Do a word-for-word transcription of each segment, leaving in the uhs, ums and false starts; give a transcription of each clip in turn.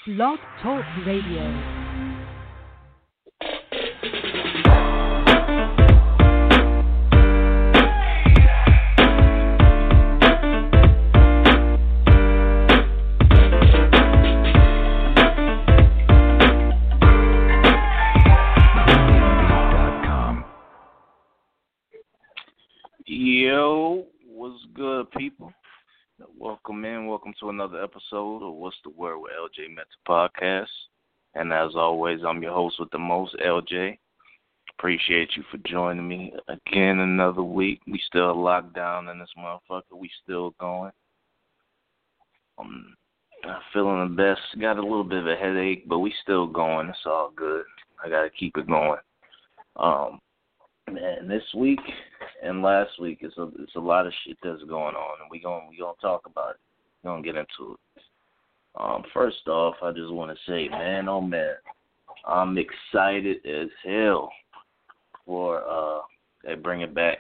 Blog Talk Radio. Yo, what's good, people? Welcome in. Welcome to another episode of What's the Word with L J Mental Podcast. And as always, I'm your host with the most, L J. Appreciate you for joining me again another week. We still locked down in this motherfucker. We still going. I'm not feeling the best. Got a little bit of a headache, but we still going. It's all good. I got to keep it going. Um, man, this week and last week, it's a it's a lot of shit that's going on, and we gonna we gonna talk about it. We gonna get into it. Um, first off, I just want to say, man, oh man, I'm excited as hell for uh they bring it back.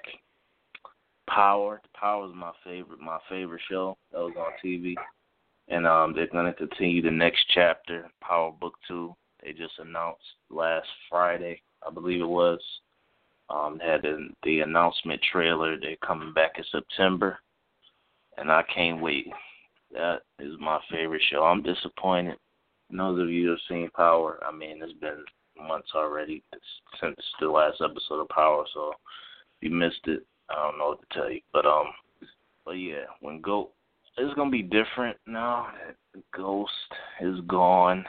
Power, Power is my favorite my favorite show that was on T V, and um they're gonna continue the next chapter, Power Book Two. They just announced last Friday, I believe it was. Um, had the, the announcement trailer. They're coming back in September, and I can't wait. That is my favorite show. I'm disappointed. Those of you who have seen Power, I mean, it's been months already it's, since the last episode of Power, so if you missed it, I don't know what to tell you. But um, but yeah, when Go, it's gonna be different now. Ghost is gone.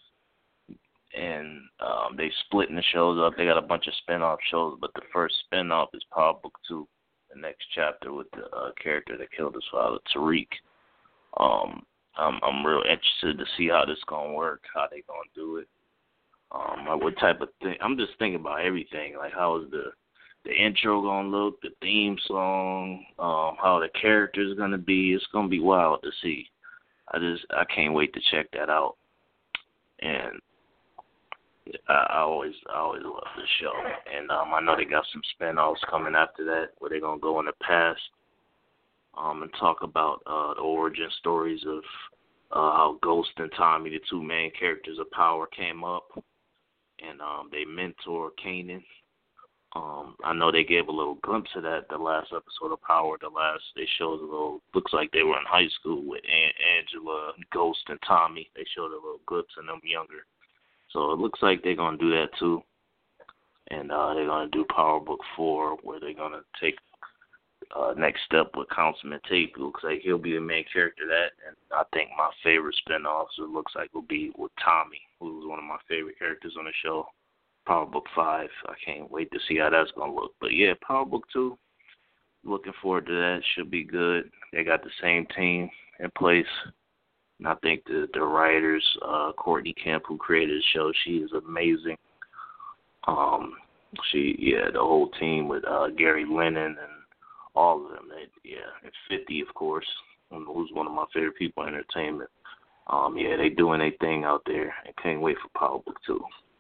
And um, they splitting the shows up. They got a bunch of spin-off shows, but the first spin-off is Power Book Two, the next chapter with the uh, character that killed his father, Tariq. Um, I'm I'm real interested to see how this gonna work, how they gonna do it. Um, like what type of thing? I'm just thinking about everything. Like how is the the intro gonna look, the theme song, um, how the character's gonna be. It's gonna be wild to see. I just I can't wait to check that out. And I, I always, I always love this show, and um, I know they got some spin-offs coming after that, where they're gonna go in the past, um, and talk about uh, the origin stories of uh, how Ghost and Tommy, the two main characters of Power, came up, and um, they mentor Kanan. Um, I know they gave a little glimpse of that the last episode of Power. The last they showed a little, looks like they were in high school with An- Angela, Ghost, and Tommy. They showed a little glimpse of them younger. So it looks like they're going to do that too. And uh, they're going to do Power Book four, where they're going to take uh, next step with Councilman Tate. It looks like he'll be the main character of that. And I think my favorite spinoffs, it looks like, will be with Tommy, who's one of my favorite characters on the show. Power Book five. I can't wait to see how that's going to look. But yeah, Power Book two, looking forward to that. Should be good. They got the same team in place. And I think the, the writers, uh, Courtney Kemp, who created the show, she is amazing. Um, she, yeah, the whole team with uh, Gary Lennon and all of them. They, yeah, and fifty, of course, who's one of my favorite people in entertainment. Um, yeah, they doing their thing out there, and can't wait for Power Book two.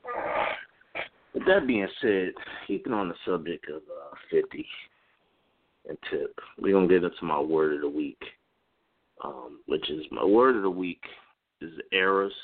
With that being said, keeping on the subject of uh, fifty and Tip, we're going to get into my word of the week. Um, which is my word of the week is errors,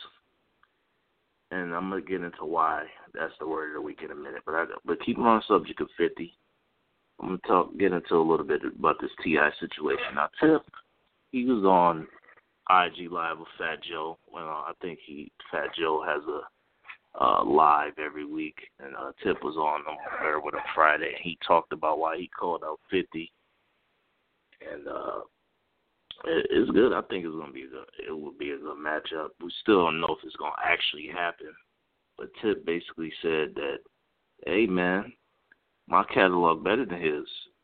and I'm gonna get into why that's the word of the week in a minute. But I, but keeping on the subject of fifty, I'm gonna talk get into a little bit about this T I situation. Now, Tip, he was on I G Live with Fat Joe. Well, I think he Fat Joe has a uh, live every week, and uh, Tip was on there with him Friday. And he talked about why he called out fifty, and uh. It's good. I think it's gonna be a good, it will be a good matchup. We still don't know if it's gonna actually happen. But Tip basically said that, hey man, my catalog better than his.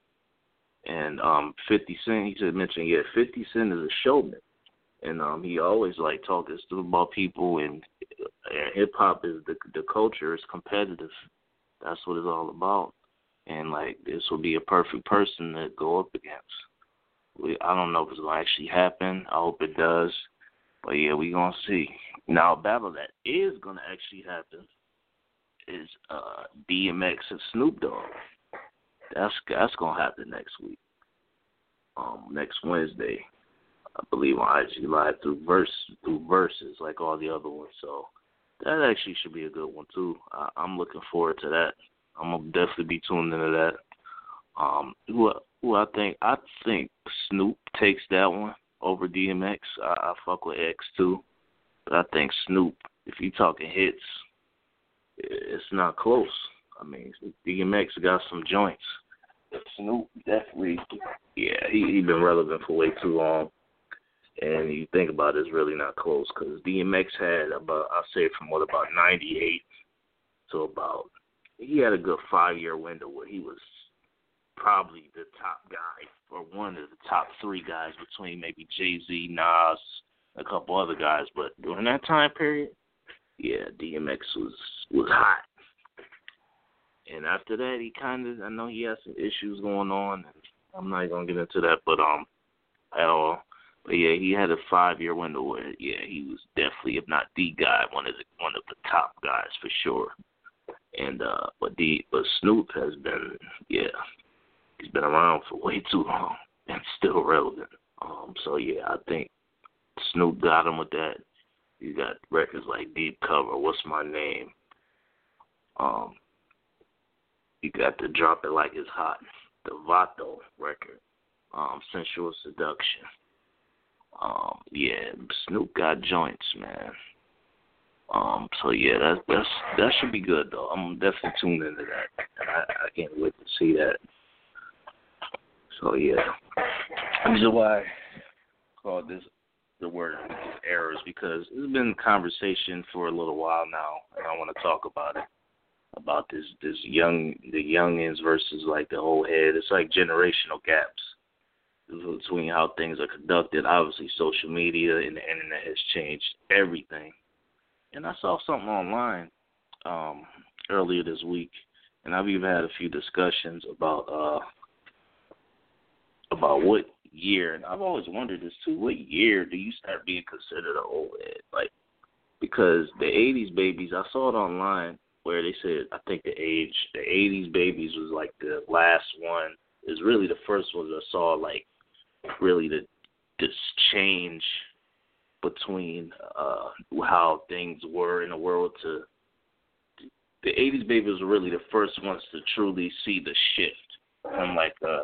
And um, fifty Cent, he said mentioned yeah, fifty Cent is a showman, and um, he always like talking about people, and, and hip hop is the the culture is competitive. That's what it's all about. And like this will be a perfect person to go up against. We, I don't know if it's going to actually happen. I hope it does. But, yeah, we're going to see. Now, a battle that is going to actually happen is uh, D M X and Snoop Dogg. That's that's going to happen next week, um, next Wednesday. I believe on I G Live through verse through verses like all the other ones. So that actually should be a good one too. I, I'm looking forward to that. I'm gonna definitely be tuned into that. Um, who, who I think I think Snoop takes that one over D M X. I, I fuck with X too, but I think Snoop, if you talking hits, it's not close. I mean, D M X got some joints. But Snoop definitely, yeah, he he been relevant for way too long. And you think about it, it's really not close because D M X had about, I'll say from what, about ninety-eight to about, he had a good five-year window where he was probably the top guy or one of the top three guys between maybe Jay-Z, Nas, a couple other guys. But during that time period, yeah, D M X was, was hot. And after that, he kind of, I know he has some issues going on, and I'm not going to get into that, but um, at all. But yeah, he had a five-year window where, yeah, he was definitely, if not the guy, one of the one of the top guys for sure. And uh, but the but Snoop has been, yeah, he's been around for way too long and still relevant. Um, so yeah, I think Snoop got him with that. You got records like Deep Cover, What's My Name. Um, you got the Drop It Like It's Hot, the Vato record, um, Sensual Seduction. Um, yeah, Snoop got joints, man. Um, so yeah, that that's that should be good though. I'm definitely tuned into that, and I, I can't wait to see that. So yeah, this is why I call this the word errors, because it's been conversation for a little while now, and I want to talk about it. About this this young the youngins versus like the old head. It's like generational gaps between how things are conducted. Obviously, social media and the internet has changed everything. And I saw something online um, earlier this week, and I've even had a few discussions about uh, about what year, and I've always wondered this too, what year do you start being considered an old head? Like, because the eighties babies, I saw it online where they said, I think the age, the eighties babies was like the last one, is really the first ones I saw like really the this change between uh, how things were in the world to the eighties babies were really the first ones to truly see the shift from like uh,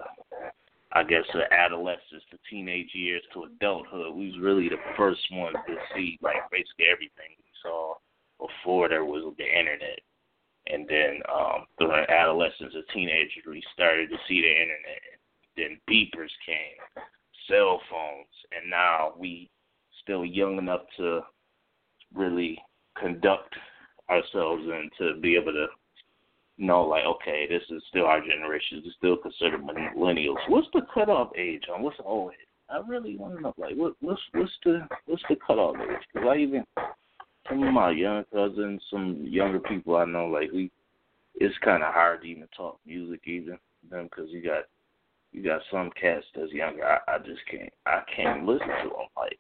I guess the adolescence to teenage years to adulthood. We was really the first ones to see like basically everything we saw before there was the internet. And then um, during adolescence and teenagers, we started to see the internet. Then beepers came, cell phones, and now we still young enough to really conduct ourselves and to be able to know, like, okay, this is still our generation. It's still considered millennials. What's the cutoff age on what's the old age? I really want to know, like, what, what's what's the what's the cutoff age? Because I even some of my young cousins, some younger people I know, like we, it's kind of hard to even talk music even them because you got. You got some cats that's younger. I, I just can't. I can't listen to them. Like,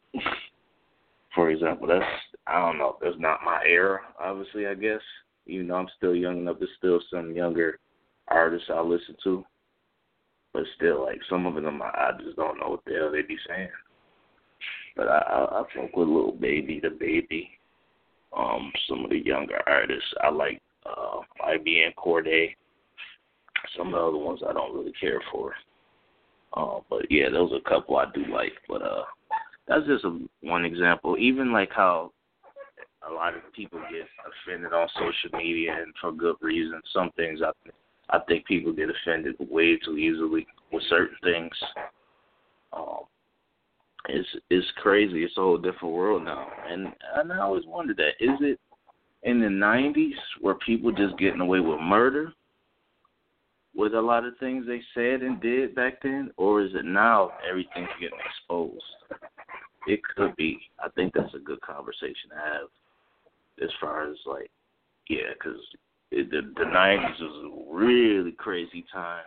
for example, that's I don't know. That's not my era. Obviously, I guess. Even though I'm still young enough, there's still some younger artists I listen to. But still, like some of them, I, I just don't know what the hell they be saying. But I, I, I fuck with Lil Baby, the Baby. Um, some of the younger artists I like. Uh, I B and Corday. Some of the other ones I don't really care for. Uh, but yeah, those are a couple I do like. But uh, that's just a, one example. Even like how a lot of people get offended on social media, and for good reason. Some things I I think people get offended way too easily with certain things. Um, it's it's crazy. It's a whole different world now, and and I always wondered that. Is it in the nineties where people just getting away with murder? With a lot of things they said and did back then, or is it now everything's getting exposed? It could be. I think that's a good conversation to have as far as, like, yeah, because the, the nineties was a really crazy time.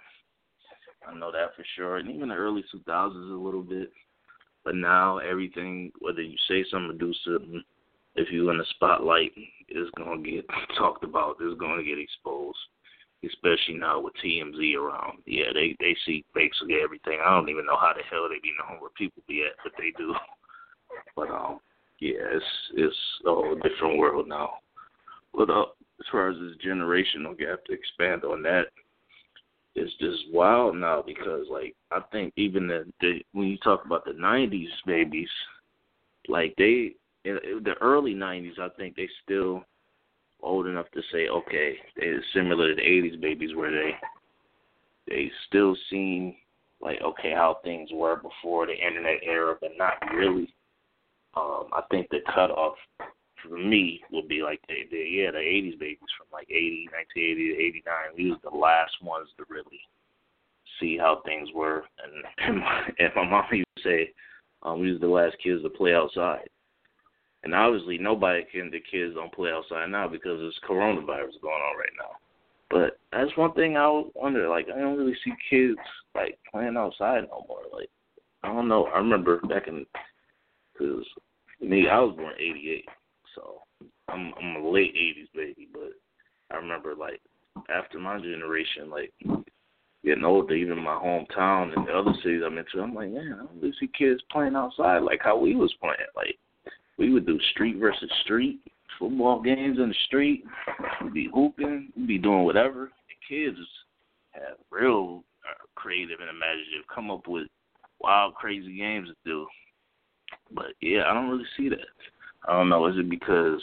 I know that for sure. And even the early two thousands a little bit. But now everything, whether you say something or do something, if you're in the spotlight, it's going to get talked about. It's going to get exposed. especially now with T M Z around. Yeah, they they see basically everything. I don't even know how the hell they be knowing where people be at, but they do. But um, yeah, it's it's a whole different world now. But uh, as far as this generational gap, to expand on that, it's just wild now because like I think even the, the when you talk about the nineties babies, like they in the early nineties, I think they still old enough to say, okay, they're similar to the eighties babies where they they still seem like, okay, how things were before the internet era, but not really. Um, I think the cutoff for me would be like, the, the yeah, the eighties babies from like eighty, nineteen eighty to eighty-nine. We was the last ones to really see how things were. And, and, my, and my mom used to say, um, we was the last kids to play outside. And obviously nobody can, the kids don't play outside now because there's coronavirus going on right now. But that's one thing I wonder, like, I don't really see kids, like, playing outside no more. Like, I don't know. I remember back in, because me, I was born in eighty-eight, so I'm, I'm a late eighties baby. But I remember, like, after my generation, like, getting older, even my hometown and the other cities I'm into, I'm like, man, I don't really see kids playing outside like how we was playing. Like, we would do street versus street, football games in the street. We'd be hooping. We'd be doing whatever. The kids have real uh, creative and imaginative, come up with wild, crazy games to do. But, yeah, I don't really see that. I don't know. Is it because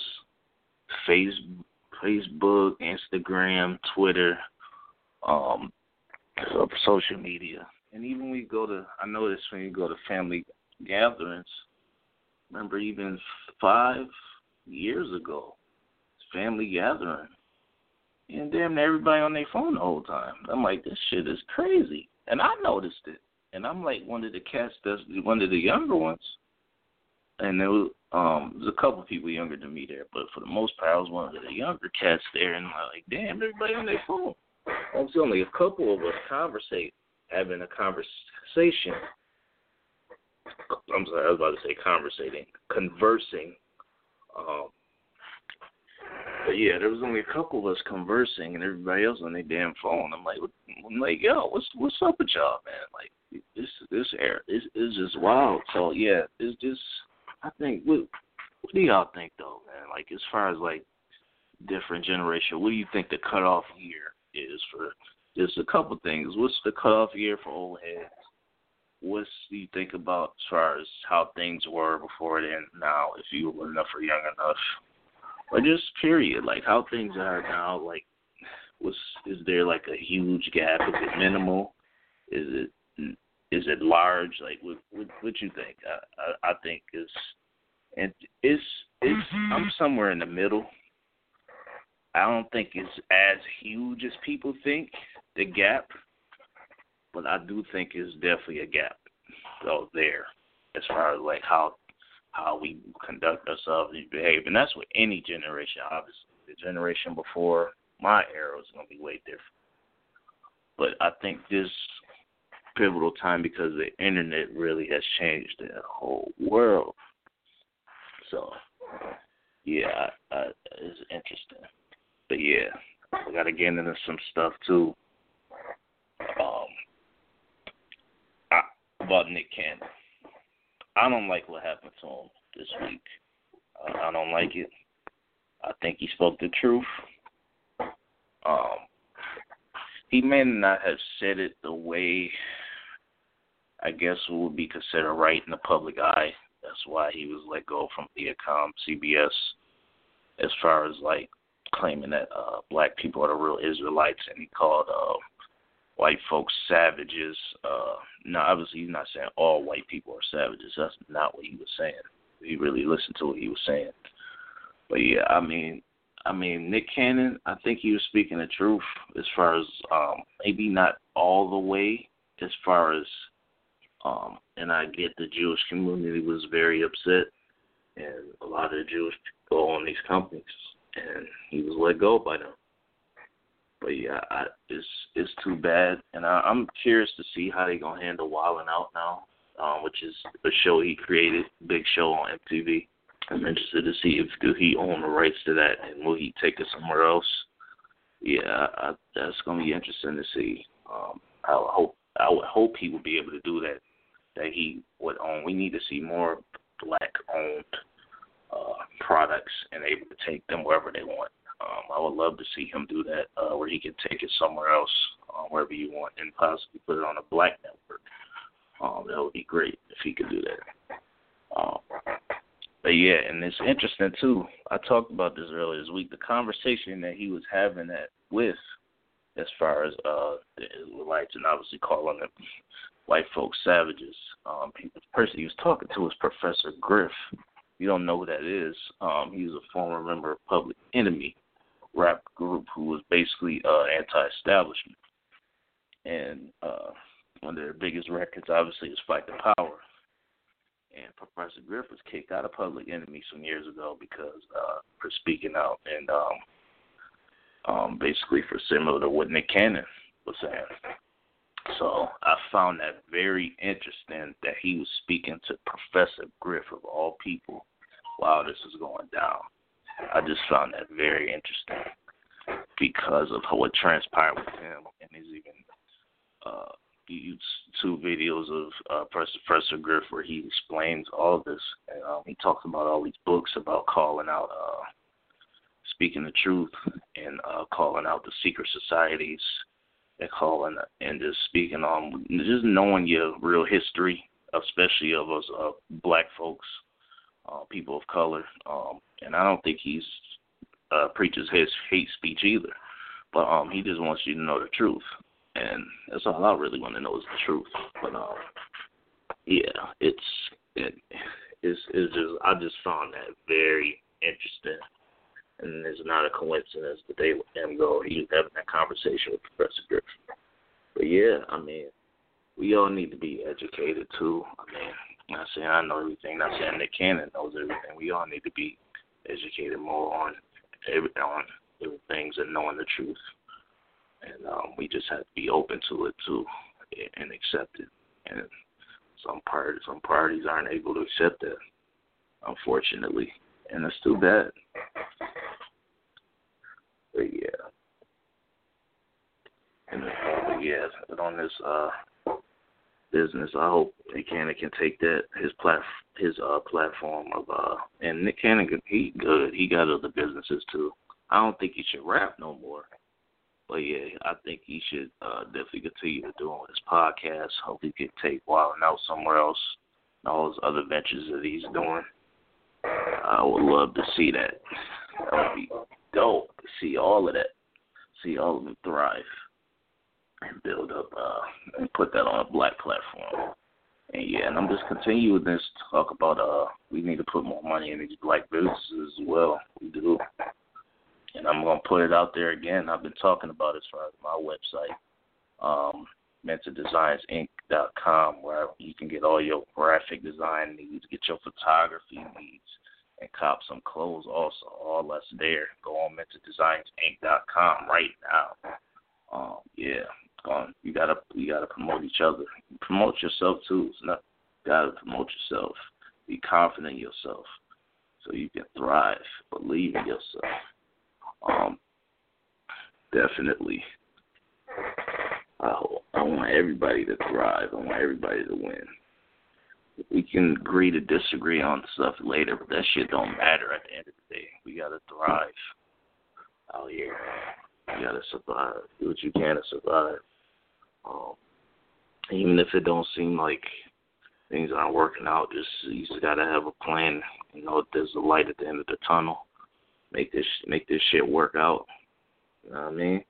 face, Facebook, Instagram, Twitter, um, social media, and even when you go to, I noticed when you go to family gatherings, remember even five years ago, family gathering, and damn near everybody on their phone the whole time. I'm like, this shit is crazy, and I noticed it, and I'm like one of the cats that's one of the younger ones, and there was, um, there's a couple people younger than me there, but for the most part, I was one of the younger cats there, and I'm like, damn, everybody on their phone. It's only a couple of us conversate, having a conversation. I'm sorry, I was about to say conversating, conversing. Um, but yeah, there was only a couple of us conversing, and everybody else on their damn phone. I'm like, I'm like, yo, what's what's up with y'all, man? Like this this era is is just wild. So yeah, it's just I think what what do y'all think though, man? Like as far as like different generation, what do you think the cutoff year is for? Just a couple things. What's the cutoff year for old heads? What do you think about as far as how things were before then, now, if you were enough or young enough? Or just period, like how things are now, like, what's, is there like a huge gap? Is it minimal? Is it is it large? Like, what what, what you think? I, I, I think it's, and it's, it's, I'm somewhere in the middle. I don't think it's as huge as people think, the gap, but I do think it's definitely a gap so there as far as like how how we conduct ourselves and behave. And that's with any generation, obviously. The generation before my era is going to be way different. But I think this pivotal time, because the internet really has changed the whole world. So, yeah, I, I, it's interesting. But yeah, we got to get into some stuff too. Um, I, about Nick Cannon. I don't like what happened to him this week. Uh, I don't like it. I think he spoke the truth. Um, he may not have said it the way I guess would be considered right in the public eye. That's why he was let go from Viacom, C B S, as far as like claiming that uh, black people are the real Israelites, and he called uh, white folks savages. Uh, now, obviously, he's not saying all white people are savages. That's not what he was saying. He really listened to what he was saying. But yeah, I mean, I mean, Nick Cannon, I think he was speaking the truth as far as um, maybe not all the way, as far as, um, and I get the Jewish community was very upset, and a lot of the Jewish people own these companies, and he was let go by them. But yeah, I, it's it's too bad, and I, I'm curious to see how they're gonna handle Wildin' Out now, um, which is a show he created, big show on M T V. I'm interested to see if do he own the rights to that, and will he take it somewhere else. yeah, I, I, that's gonna be interesting to see. Um, I would hope I would hope he would be able to do that. That he would own. We need to see more black-owned uh, products and able to take them wherever they want. Um, I would love to see him do that, uh, where he can take it somewhere else, uh, wherever you want, and possibly put it on a black network. Um, that would be great if he could do that. Um, but yeah, and it's interesting too. I talked about this earlier this week. The conversation that he was having that with, as far as uh, the Israelites, and obviously calling them white folks savages. Um, he, the person he was talking to was Professor Griff. You don't know who that is. Um, he was a former member of Public Enemy rap group who was basically uh, anti-establishment. And uh, one of their biggest records, obviously, is Fight the Power. And Professor Griff was kicked out of Public Enemy some years ago because uh, for speaking out and um, um, basically for similar to what Nick Cannon was saying. So I found that very interesting that he was speaking to Professor Griff, of all people, while this was going down. I just found that very interesting because of what transpired with him. And there's even uh, two videos of uh, Professor Griff where he explains all of this. And, um, he talks about all these books about calling out, uh, speaking the truth, and uh, calling out the secret societies. And calling and just speaking on just knowing your real history, especially of us uh, black folks, uh, people of color. Um, and I don't think he's uh, preaches his hate speech either, but um, he just wants you to know the truth, and that's all I really want to know is the truth. But um, yeah, it's it, it's it's just I just found that very interesting. And it's not a coincidence that they let him go. He was having that conversation with Professor Griff. But yeah, I mean, we all need to be educated too. I mean, I'm not saying I know everything. Not saying Nick Cannon knows everything. We all need to be educated more on every, on different things and knowing the truth. And um, we just have to be open to it too and accept it. And some part some parties aren't able to accept that, unfortunately, and it's too bad. But yeah, and uh, but yeah, but on this uh, business, I hope Nick Cannon can take that his plat his uh, platform of uh, and Nick Cannon he good. He got other businesses too. I don't think he should rap no more. But yeah, I think he should uh, definitely continue to do his podcast. Hope he can take Wild 'N Out somewhere else. And all his other ventures that he's doing. I would love to see that. That would be dope to see all of that, see all of them thrive and build up uh, and put that on a black platform. And yeah, and I'm just continuing this talk about uh, we need to put more money in these black businesses as well. We do. And I'm going to put it out there again. I've been talking about it as far as my website, um, mentor designs inc dot com, where you can get all your graphic design needs, get your photography needs, and cop some clothes also. All that's there. Go on mentor designs inc dot com right now. Um, yeah, um, you gotta you gotta promote each other. Promote yourself too. It's not you gotta promote yourself. Be confident in yourself so you can thrive. Believe in yourself. Um, definitely. I hope, I want everybody to thrive. I want everybody to win. We can agree to disagree on stuff later, but that shit don't matter at the end of the day. We gotta thrive out here. You gotta survive. Do what you can to survive. Um, even if it don't seem like things aren't working out, just you just gotta have a plan. You know, there's a light at the end of the tunnel. Make this make this shit work out. You know what I mean?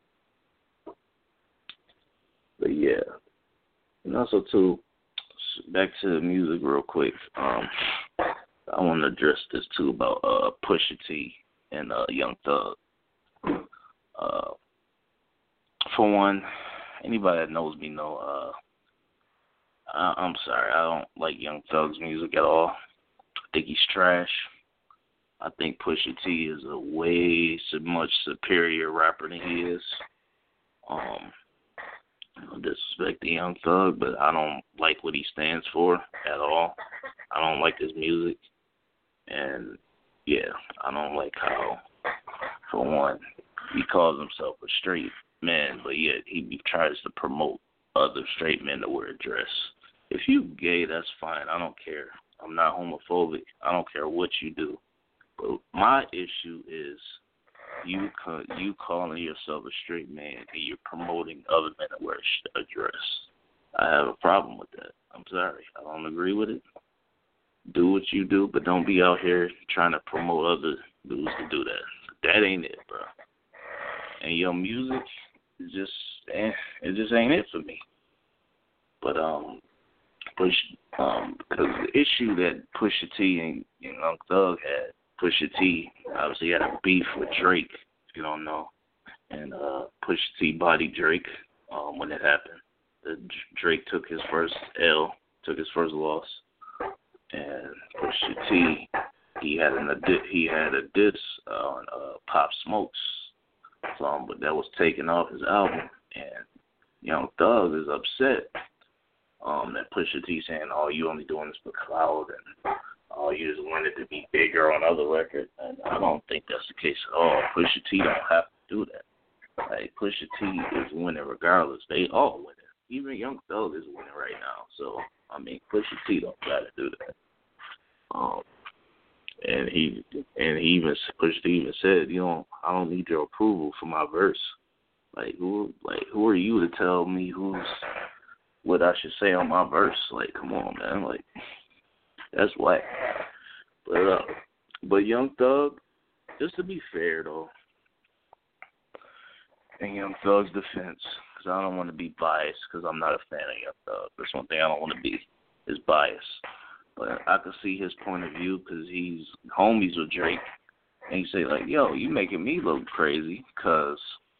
But yeah, and also too, back to the music real quick. Um, I want to address this too about uh Pusha T and uh Young Thug. Uh, for one, anybody that knows me know uh I, I'm sorry, I don't like Young Thug's music at all. I think he's trash. I think Pusha T is a way so much superior rapper than he is. Um, I don't disrespect the Young Thug, but I don't like what he stands for at all. I don't like his music. And, yeah, I don't like how, for one, he calls himself a straight man, but yet he tries to promote other straight men to wear a dress. If you gay, that's fine. I don't care. I'm not homophobic. I don't care what you do. But my issue is you you calling yourself a straight man and you're promoting other men to wear a dress. I have a problem with that. I'm sorry. I don't agree with it. Do what you do, but don't be out here trying to promote other dudes to do that. That ain't it, bro. And your music is just, eh, it just ain't it for me. But um, push um, because the issue that Pusha T and you know, Thug had, Pusha T obviously had a beef with Drake, if you don't know, and uh, Pusha T bodied Drake um, when it happened. The, Drake took his first L, took his first loss, and Pusha T he had an he had a diss on uh, Pop Smoke's song, but that was taken off his album, and Young Thug is upset um, that Pusha T saying, "Oh, you only doing this for clout," and "Oh, you just wanted to be bigger on other records." And I don't think that's the case at all. Pusha T don't have to do that. Like Pusha T is winning regardless. They all winning. Even Young Thug is winning right now. So I mean, Pusha T don't got to do that. Um, and he and he even Pusha T even said, you know, I don't need your approval for my verse. Like who, like who are you to tell me who's what I should say on my verse? Like, come on, man. Like that's whack. But uh, but Young Thug, just to be fair though, in Young Thug's defense, because I don't want to be biased, because I'm not a fan of Young Thug. That's one thing I don't want to be, is biased. But I can see his point of view because he's homies with Drake, and he say like, "Yo, you making me look crazy because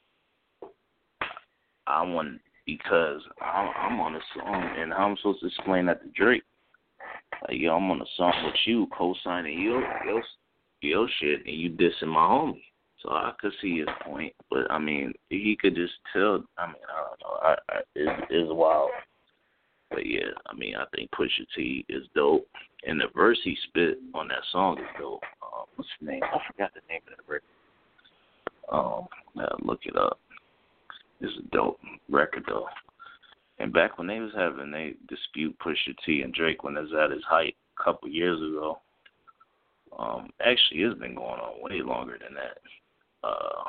I want because I'm, I'm on a song, and how I'm supposed to explain that to Drake? Like, yo, I'm on a song with you, co-signing your your your shit, and you dissing my homie." So I could see his point, but I mean, he could just tell. I mean, I don't know. I, I, it's, it's wild. But yeah, I mean, I think Pusha T is dope, and the verse he spit on that song is dope. Um, what's the name? I forgot the name of that record. Um, I'll look it up. It's a dope record though. And back when they was having they dispute Pusha T and Drake when it was at his height a couple years ago. Um, actually, it's been going on way longer than that. Uh,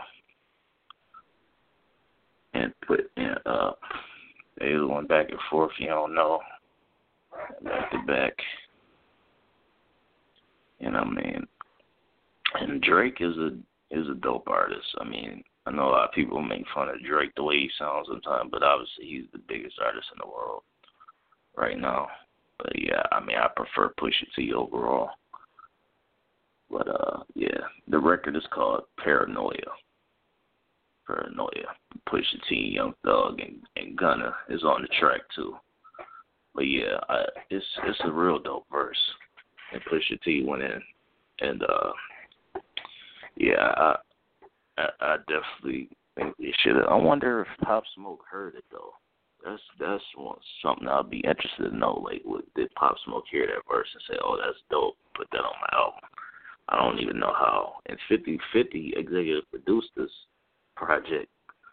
and put and, uh. They went back and forth, you don't know, back to back. You know what I mean? And Drake is a is a dope artist. I mean, I know a lot of people make fun of Drake the way he sounds sometimes, but obviously he's the biggest artist in the world right now. But yeah, I mean, I prefer Pusha T overall. But uh, yeah, the record is called Paranoia. Paranoia. Pusha T, Young Thug, and, and Gunna is on the track too. But yeah, I, it's it's a real dope verse. And Pusha T went in, and uh, yeah, I, I I definitely think they should. I wonder if Pop Smoke heard it though. That's that's one, something I'd be interested to know. Like, what, did Pop Smoke hear that verse and say, "Oh, that's dope"? Put that on my album. I don't even know how. And fifty fifty executive produced this project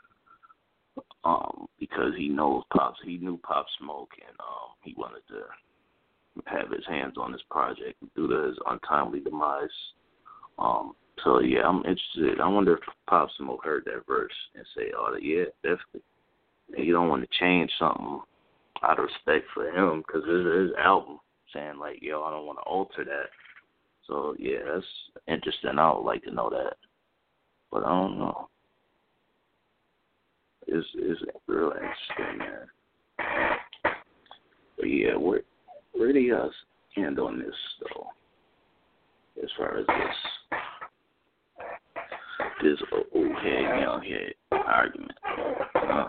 um, because he knows Pop. He knew Pop Smoke, and um, he wanted to have his hands on this project due to his untimely demise. Um, so yeah, I'm interested. I wonder if Pop Smoke heard that verse and say, "Oh, yeah, definitely." And you don't want to change something out of respect for him because it's his album. Saying like, "Yo, I don't want to alter that." So yeah, that's interesting. I would like to know that, but I don't know. It's it's real interesting, man. But yeah, where where do you guys stand on this though? As far as this this old head, young head argument, uh,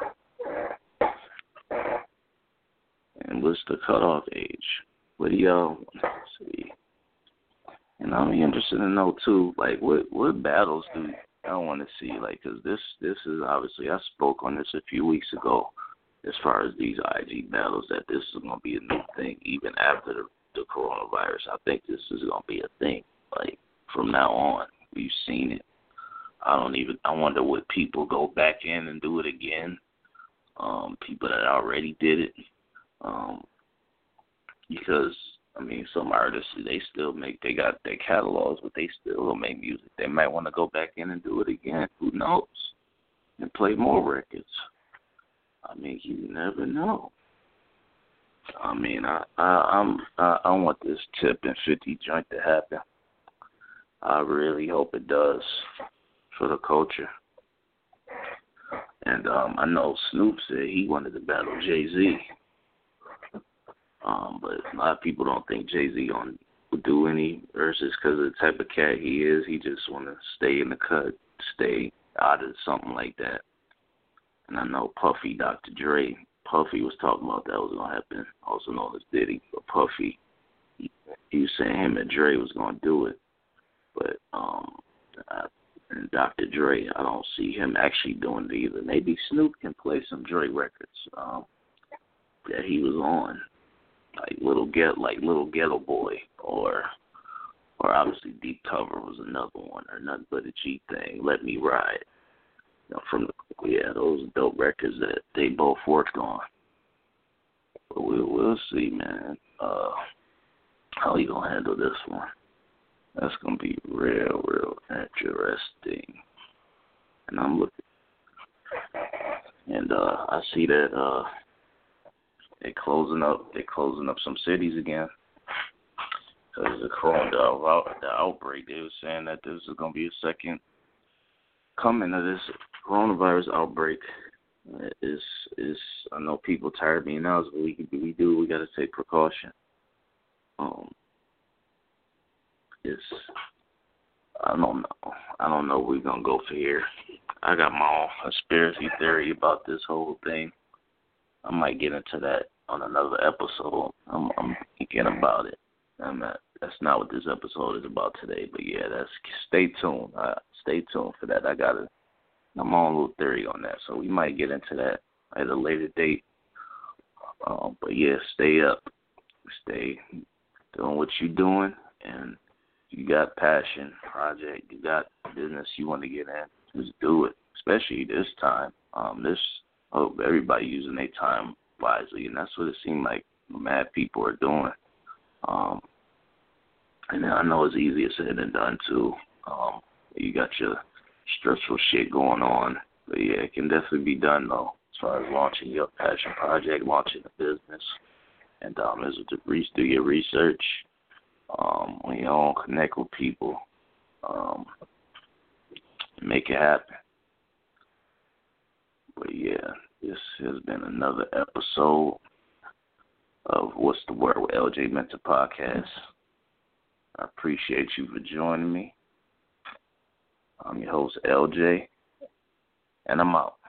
and what's the cutoff age? What do y'all see? And I'm interested to know too, like what what battles do I want to see? Like, cause this this is obviously I spoke on this a few weeks ago, as far as these I G battles, that this is gonna be a new thing even after the, the coronavirus. I think this is gonna be a thing. Like from now on, we've seen it. I don't even, I wonder would people go back in and do it again? Um, people that already did it. Um, because, I mean, some artists, they still make, they got their catalogs, but they still don't make music. They might want to go back in and do it again. Who knows? And play more records. I mean, you never know. I mean, I I I'm, I, I want this Tip and fifty joint to happen. I really hope it does for the culture. And um, I know Snoop said he wanted to battle Jay-Z. Um, but a lot of people don't think Jay-Z gonna do any verses because of the type of cat he is. He just want to stay in the cut, stay out of something like that. And I know Puffy, Doctor Dre, Puffy was talking about that was gonna happen, also known as Diddy. But Puffy, he, he was saying him and Dre was gonna do it, but um, I, and Doctor Dre, I don't see him actually doing it either. Maybe Snoop can play some Dre records um, that he was on. Like little get like little Ghetto Boy, or or obviously Deep Cover was another one, or Nothing But a G Thing. Let Me Ride. You know, from the, yeah, those dope records that they both worked on. But we'll we'll see, man. Uh, how he gonna handle this one? That's gonna be real, real interesting. And I'm looking, and uh, I see that. Uh, They closing up. They closing up some cities again because the corona, the, the outbreak. They were saying that this is going to be a second coming of this coronavirus outbreak. Is is I know people tired of being out, but we we do. We got to take precaution. Um, it's I don't know. I don't know where we're gonna go for here. I got my own conspiracy theory about this whole thing. I might get into that on another episode. I'm, I'm thinking about it. I'm not, that's not what this episode is about today, but yeah, that's stay tuned. Uh, stay tuned for that. I got a, my own little theory on that, so we might get into that at a later date. Um, but yeah, stay up, stay doing what you're doing, and you got passion, project, you got business you want to get in, just do it. Especially this time. Um, this. I hope everybody using their time wisely, and that's what it seemed like mad people are doing. Um, and I know it's easier said than done, too. Um, you got your stressful shit going on, but yeah, it can definitely be done, though, as far as launching your passion project, launching a business, and um, is to re- do your research um, on your own, connect with people, um, make it happen. But yeah, this has been another episode of What's the Word with L J Mentor Podcast. I appreciate you for joining me. I'm your host, L J, and I'm out.